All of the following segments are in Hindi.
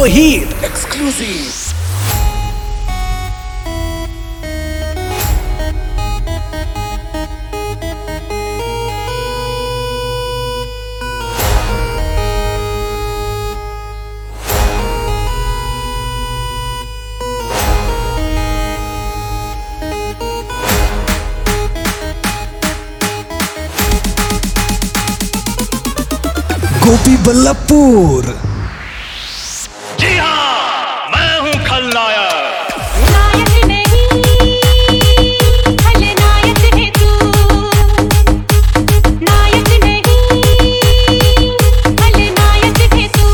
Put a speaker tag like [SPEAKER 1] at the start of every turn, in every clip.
[SPEAKER 1] रोहित एक्सक्लूसिव। गोपी बल्लभपुर।
[SPEAKER 2] जी हाँ, मैं हूँ खलनायक।
[SPEAKER 3] नायक नहीं, खलनायक है तू। नायक नहीं, खलनायक है तू।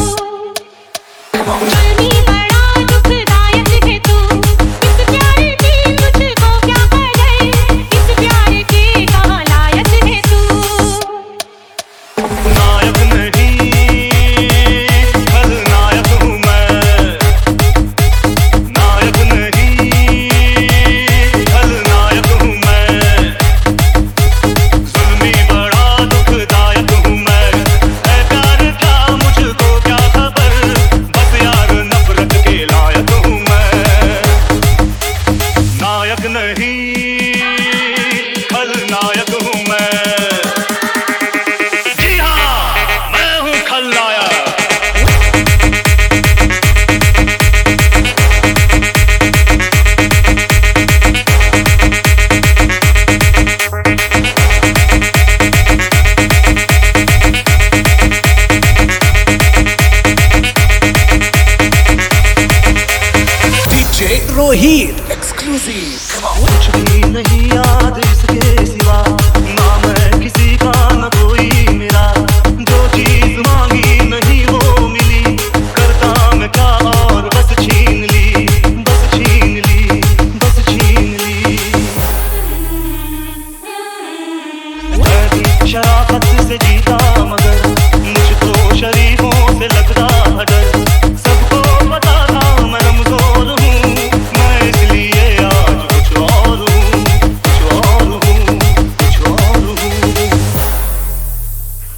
[SPEAKER 3] जुल्मी बड़ा दुखदायक है तू। इस प्यार की मुझको क्या कदर, इस प्यार के कहाँ लायक है तू।
[SPEAKER 2] नायक नहीं, खलनायक हूँ मैं। नायक नहीं, खलनायक हूँ मैं। जुल्मी बड़ा दुखदायक हूँ मैं। है प्यार क्या मुझको क्या खबर, बस यार नफरत के लायक हूँ मैं। नायक नहीं, खलनायक हूँ मैं। जी हाँ, मैं हूँ खलनायक।
[SPEAKER 1] DJ Rohit exclusive.
[SPEAKER 2] कुछ भी नहीं याद इसके सिवा।